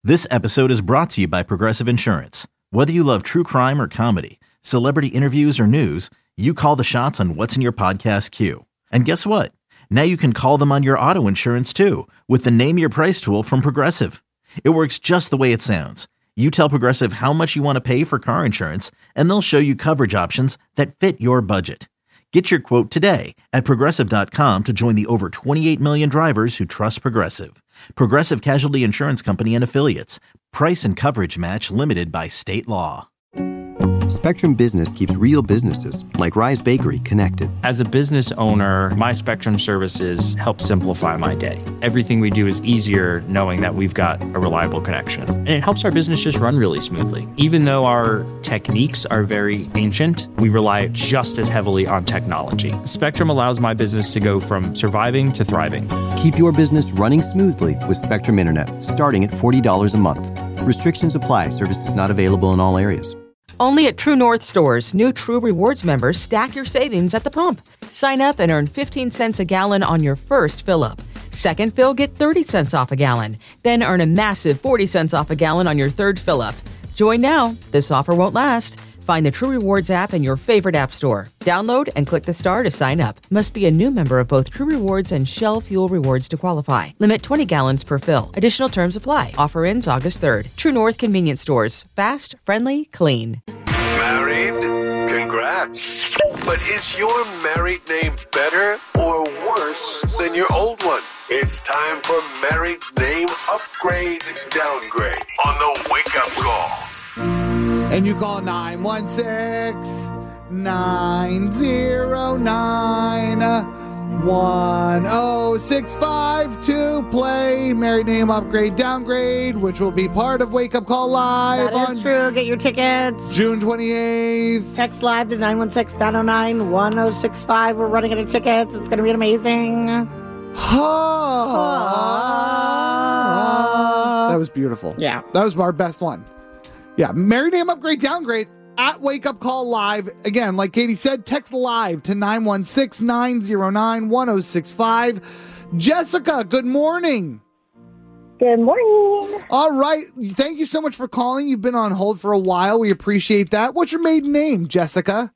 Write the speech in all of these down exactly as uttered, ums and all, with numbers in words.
This episode is brought to you by Progressive Insurance. Whether you love true crime or comedy, celebrity interviews or news, you call the shots on what's in your podcast queue. And guess what? Now you can call them on your auto insurance too with the Name Your Price tool from Progressive. It works just the way it sounds. You tell Progressive how much you want to pay for car insurance, and they'll show you coverage options that fit your budget. Get your quote today at Progressive dot com to join the over twenty-eight million drivers who trust Progressive. Progressive Casualty Insurance Company and Affiliates. Price and coverage match limited by state law. Spectrum Business keeps real businesses, like Rise Bakery, connected. As a business owner, my Spectrum services help simplify my day. Everything we do is easier knowing that we've got a reliable connection. And it helps our business just run really smoothly. Even though our techniques are very ancient, we rely just as heavily on technology. Spectrum allows my business to go from surviving to thriving. Keep your business running smoothly with Spectrum Internet, starting at forty dollars a month. Restrictions apply. Services not available in all areas. Only at True North stores, new True Rewards members stack your savings at the pump. Sign up and earn fifteen cents a gallon on your first fill-up. Second fill, get thirty cents off a gallon. Then earn a massive forty cents off a gallon on your third fill-up. Join now. This offer won't last. Find the True Rewards app in your favorite app store. Download and click the star to sign up. Must be a new member of both True Rewards and Shell Fuel Rewards to qualify. Limit twenty gallons per fill. Additional terms apply. Offer ends August third. True North Convenience Stores. Fast, friendly, clean. Married? Congrats. But is your married name better or worse than your old one? It's time for Married Name Upgrade Downgrade on the Wake Up Call. And you call nine one six, nine zero nine, one oh six five to play Married Name Upgrade Downgrade, which will be part of Wake Up Call Live That on is true. Get your tickets. June twenty-eighth. Text live to nine one six, nine oh nine, one oh six five. We're running out of tickets. It's going to be amazing. Ah. That was beautiful. Yeah. That was our best one. Yeah, Married Name Upgrade Downgrade at Wake Up Call Live. Again, like Katie said, text live to nine one six, nine oh nine, one oh six five. Jessica, good morning. Good morning. All right. Thank you so much for calling. You've been on hold for a while. We appreciate that. What's your maiden name, Jessica?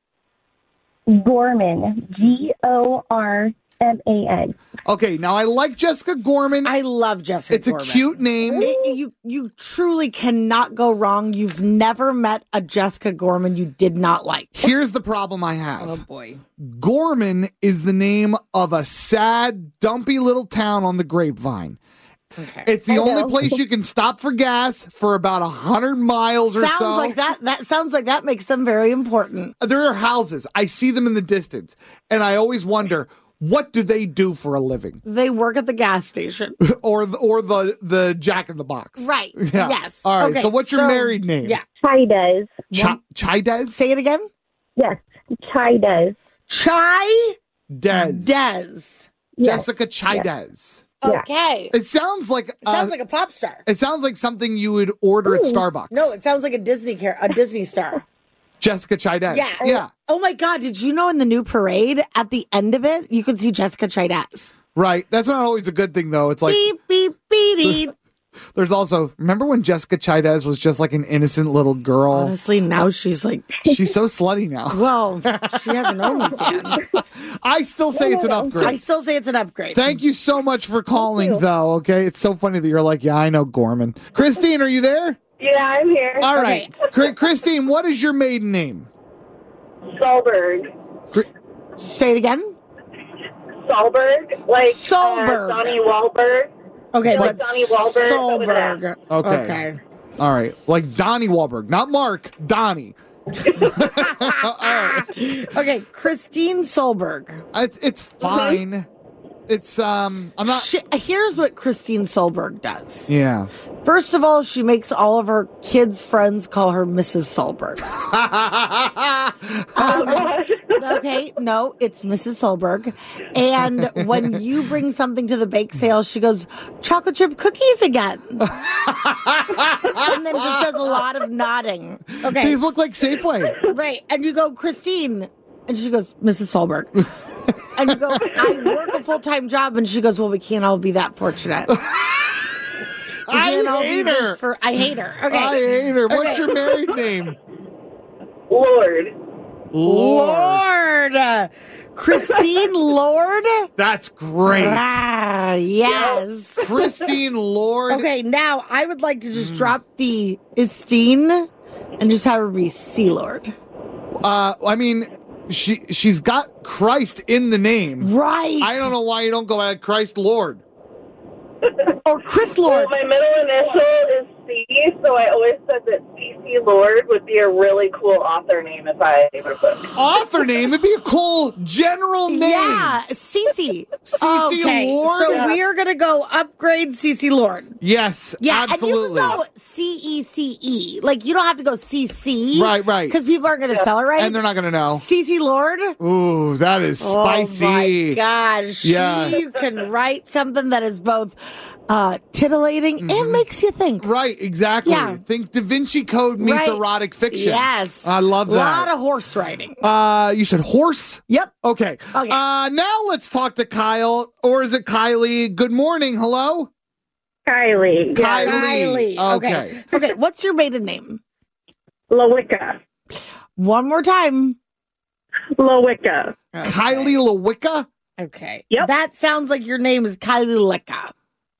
Gorman. G O R M A N. Okay, now I like Jessica Gorman. I love Jessica It's Gorman. a cute name. It- you, you truly cannot go wrong. You've never met a Jessica Gorman you did not like. Here's the problem I have. Oh, boy. Gorman is the name of a sad, dumpy little town on the Grapevine. Okay. It's the I only know. place you can stop for gas for about a hundred miles or Sounds so. like that. That sounds like that makes them very important. There are houses. I see them in the distance, and I always wonder, what do they do for a living? They work at the gas station. or the, or the the Jack in the Box. Right. Yeah. Yes. All right. Okay, So what's your so- married name? Yeah. Chai does. Ch- Chai Des? Say it again. Yes. Chai does. Chai Des. Des. Yes. Jessica Chai Yeah. Des. Yeah. Okay. It sounds like It sounds uh, like a pop star. it sounds like something you would order at Ooh. Starbucks. No, it sounds like a Disney car- a Disney star. Jessica Chai Des. Yeah. Yeah. Oh my God! Did you know in the new parade at the end of it, you could see Jessica Chaidez. Right. That's not always a good thing, though. It's like Beep beep beep. beep. there's also, remember when Jessica Chai Des was just like an innocent little girl? Honestly, now she's like, She's so slutty now. well, she has an OnlyFans. I still say it's an upgrade. I still say it's an upgrade. Thank you so much for calling, though. Okay. It's so funny that you're like, yeah, I know Gorman. Christine, are you there? Yeah, I'm here. All right. Chr- Christine, what is your maiden name? Solberg. Say it again. Solberg. Like Solberg. Uh, Donnie Wahlberg. Okay, Yeah, like but Donnie Wahlberg, but with an Solberg. Okay. Okay. All right. Like Donnie Wahlberg, not Mark, Donnie. All right. Okay, Christine Solberg. It's, it's fine. It's, um, I'm not. She, here's what Christine Solberg does. Yeah. First of all, she makes all of her kids' friends call her Missus Solberg. um, okay, no, it's Missus Solberg. And when you bring something to the bake sale, she goes, chocolate chip cookies again. And then just does a lot of nodding. Okay. These look like Safeway. Right. And you go, Christine. And she goes, Missus Solberg. And you go, I work a full-time job. And she goes, well, we can't all be that fortunate. I And I'll hate do her. this for I hate her. Okay. I hate her. What's Okay. your married name? Lord. Lord. Uh, Christine Lord. That's great. Ah, yes. Christine Lord. Okay, now I would like to just drop the Estine and just have her be Sea Lord. Uh, I mean, she she's got Christ in the name. Right. I don't know why you don't go at Christ Lord. Or Chris Well, Lord. my middle initial is C, so I always said that C C Lord would be a really cool author name if I were to put. Author name. It'd be a cool general name. Yeah, Cece. Cece okay, Lord? so Yeah. we are going to go upgrade Cece Lord. Yes. Yeah, absolutely. and you can go C E C E. Like, you don't have to go C C. Right, right. Because people aren't going to spell it right. And they're not gonna know. Cece Lord. Ooh, that is spicy. Oh my gosh. Yeah. You can write something that is both uh, titillating and makes you think. Right, exactly. Yeah. Think Da Vinci Code meets Right. erotic fiction. Yes. I love A lot that. of horse riding. Uh, you said horse? Yep. Okay. Okay. Uh, now let's talk to Kyle, or is it Kylie? Good morning. Hello? Kylie. Kylie. Kylie. Okay. Okay. What's your maiden name? Lawicka. One more time. Lawicka. Kylie Lawicka? Okay. Yep. That sounds like your name is Kylie Lecca.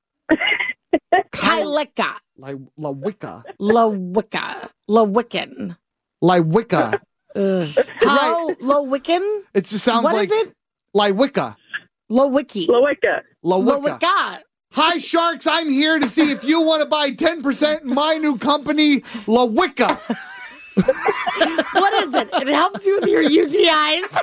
Kyleka. Like Lawicka. Lawicka. Lawiccan. Lawicka. Ugh. How? Lawiccan? It just sounds What like is it? Lawicka. Lawicki. Lawicka. Lawicka. Lawicka. Hi, Sharks. I'm here to see if you want to buy ten percent in my new company, Lawicka. What is it? It helps you with your U T Is.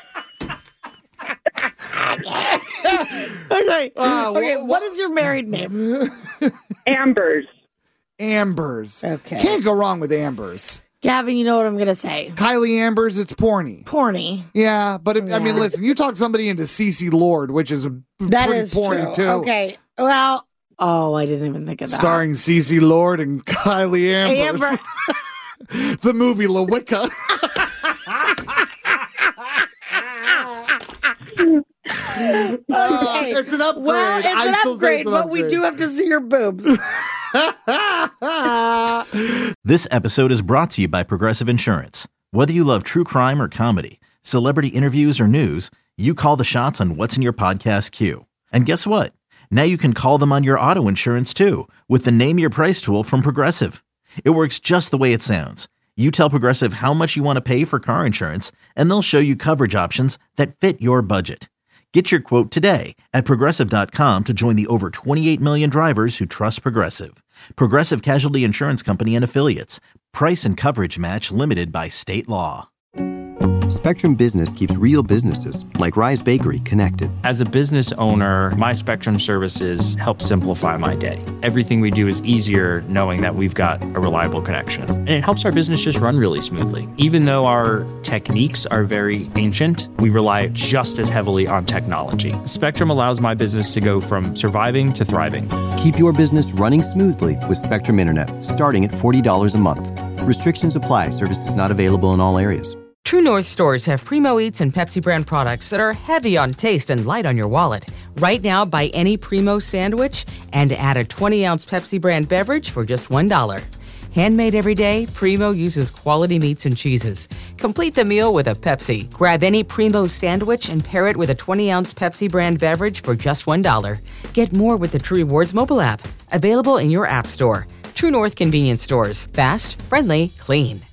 Okay. Uh, okay. wha- What is your married name? Ambers. Ambers. Okay. Can't go wrong with Ambers. Gavin, you know what I'm going to say. Kylie Ambers, it's porny. Porny. Yeah, but if, I mean, Yeah. listen, you talk somebody into Cece Lord, which is a That pretty is porny true. too. Okay. Well, oh, I didn't even think of that. Starring Cece Lord and Kylie Ambers. Amber. The movie Lawicka. Uh, it's an upgrade. Well, it's I an still say upgrade, it's an but we upgrade. do have to see your boobs. This episode is brought to you by Progressive Insurance. Whether you love true crime or comedy, celebrity interviews or news, you call the shots on what's in your podcast queue. And guess what? Now you can call them on your auto insurance too with the Name Your Price tool from Progressive. It works just the way it sounds. You tell Progressive how much you want to pay for car insurance, and they'll show you coverage options that fit your budget. Get your quote today at Progressive dot com to join the over twenty-eight million drivers who trust Progressive. Progressive Casualty Insurance Company and Affiliates. Price and coverage match limited by state law. Spectrum Business keeps real businesses, like Rise Bakery, connected. As a business owner, my Spectrum services help simplify my day. Everything we do is easier knowing that we've got a reliable connection. And it helps our business just run really smoothly. Even though our techniques are very ancient, we rely just as heavily on technology. Spectrum allows my business to go from surviving to thriving. Keep your business running smoothly with Spectrum Internet, starting at forty dollars a month. Restrictions apply. Services not available in all areas. True North stores have Primo Eats and Pepsi brand products that are heavy on taste and light on your wallet. Right now, buy any Primo sandwich and add a twenty ounce Pepsi brand beverage for just one dollar. Handmade every day, Primo uses quality meats and cheeses. Complete the meal with a Pepsi. Grab any Primo sandwich and pair it with a twenty ounce Pepsi brand beverage for just one dollar. Get more with the True Rewards mobile app. Available in your app store. True North convenience stores. Fast, friendly, clean.